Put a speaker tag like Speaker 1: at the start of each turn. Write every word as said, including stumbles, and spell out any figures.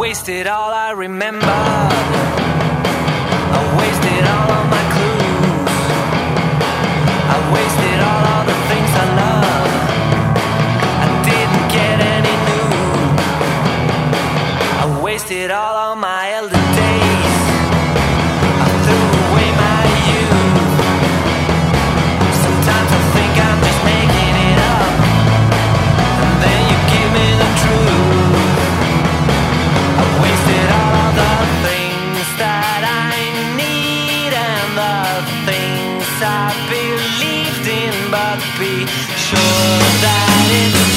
Speaker 1: wasted all I remember. I wasted all of my clues. I wasted all of the things I love. I didn't get any new. I wasted all of my elder days. I threw away my youth. Sometimes I think I'm just making it up, and then you give me the truth. I wasted all of the things that I need and the things I believed in, but be sure that it's